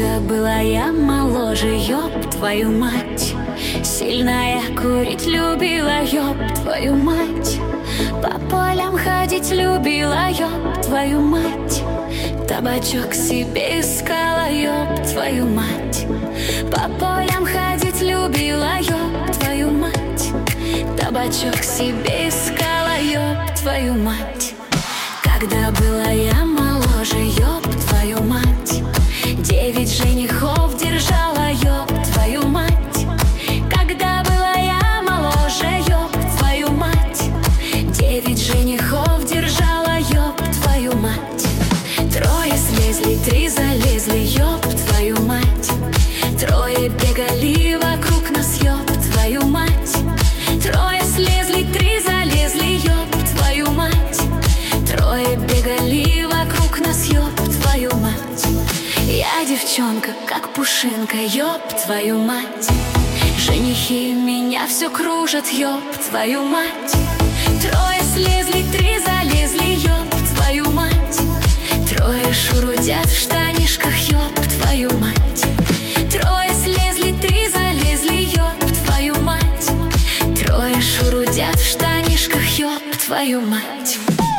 Когда была я моложе, ёб твою мать. Сильно я курить любила, ёб твою мать. По полям ходить любила, ёб твою мать. Табачок себе искала, ёб твою мать. По полям ходить любила, ёб твою мать. Табачок себе искала, ёб твою мать. Когда была я моложе, ёб твою мать. 9 женихов держала, ёб твою мать. Когда была я моложе, ёб твою мать. 9 женихов держала, ёб твою мать. 3 слезли, 3 залезли, ёб твою мать. 3 бегали вокруг нас, ёб твою мать. 3 слезли, 3 залезли, ёб твою мать. 3 бегали вокруг нас, ёб твою мать. Я девчонка, как пушинка, ёб твою мать. Женихи меня все кружат, ёб твою мать. 3 слезли, 3 залезли, ёб твою мать. 3 шурудят в штанишках, ёб твою мать. 3 слезли, 3 залезли, ёб твою мать. 3 шурудят в штанишках, ёб твою мать.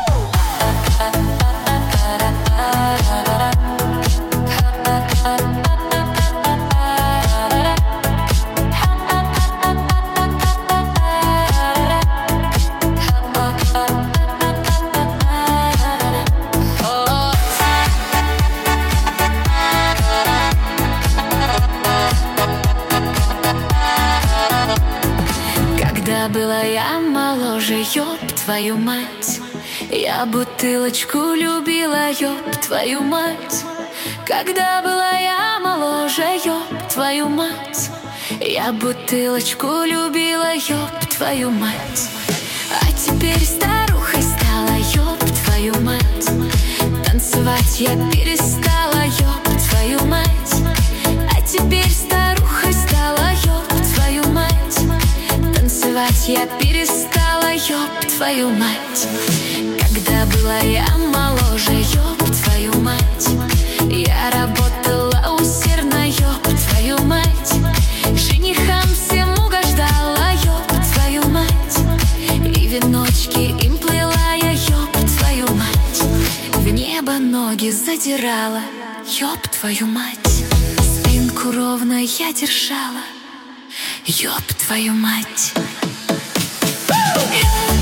Когда была я моложе, ёб твою мать. Я бутылочку любила, ёб твою мать. Когда была я моложе, ёб твою мать. Я бутылочку любила, ёб твою мать. А теперь старухой стала, ёб твою мать. Танцевать я перестала, ёб твою мать. А теперь старухой стала, ёб твою мать. Танцевать я перестала, ёб твою мать. Когда была я моложе, ёб твою мать. Я работала усердно, ёб твою мать. Женихам всем угождала, ёб твою мать. И веночки им плела я, ёб твою мать. В небо ноги задирала, ёб твою мать. Спинку ровно я держала, ёб твою мать.